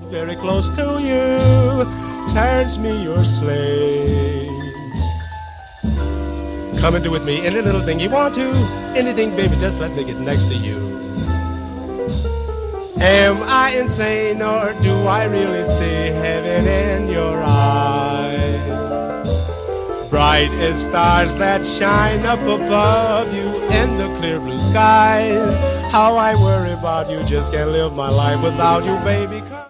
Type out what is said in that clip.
very close to you, turns me your slave. Come and do with me any little thing you want to, anything, baby, just let me get next to you. Am I insane, or do I really see heaven in your eyes? Bright as stars that shine up above you in the clear blue skies. How I worry about you, just can't live my life without you, baby.